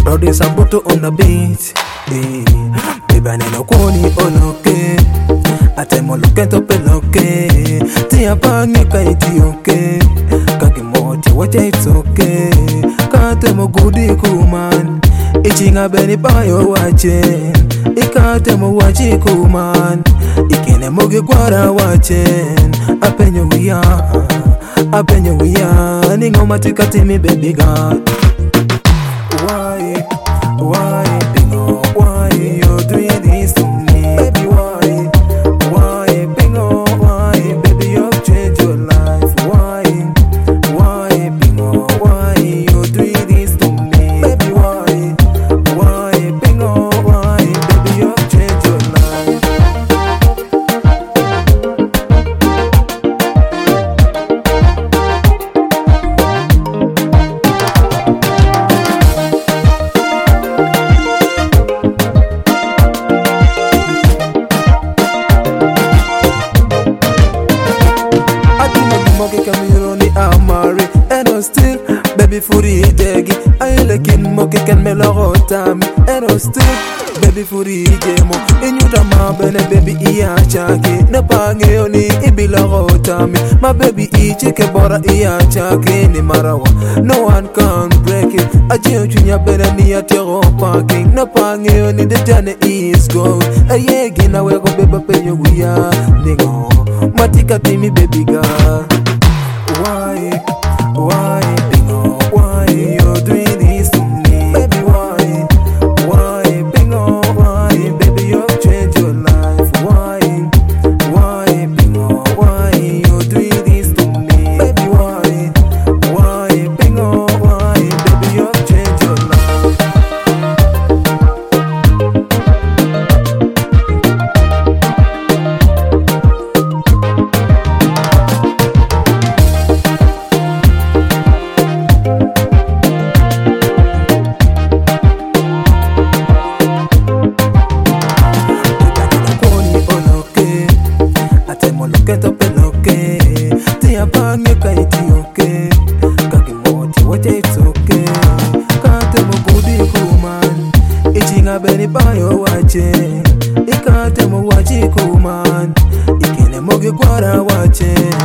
Rowdy Sambuto on the beat. Baby, I no koni oloke. Atemo loke to peloke. Tia pange kaiti okay. Kaki moti wacha it's okay. Katemo gudi kuman. Ichinga beni payo wache. Ikatemo wachi kuman. Ikene mogi kwara wache. Apenyo wiya. Ningo matikati mi baby girl. Why, bingo, why you doing this to me? Baby, why, bingo, why, baby, you've changed your life. Why, bingo, why you doing this to me? Baby, why, bingo, why, baby, you've changed your life. Amari and still baby furi degi I lekin moke ken me lorotami and still baby furi jemo inyuta mabene baby iya chake ne pange oni ibila rotami my baby icheke bora iya chake ni marawa no one can break it aje chunya bene ni atero parking ne pange oni the journey is going ayegi na we go beba penyo wiya ningo matika timi baby girl. Why, bingo, why you doing this to me? Baby, why, bingo, why, baby, you've changed your life. Why, bingo, why you doing this to me? Baby, why, bingo, why, baby, you've changed your life. To peloke, tia pange kaiti okay. Kaki moti wacha it's okay. Kate mo gudi kuman, ichinga beni payo wache. Ikate mo wachi kuman, ikene mogi kwara wache.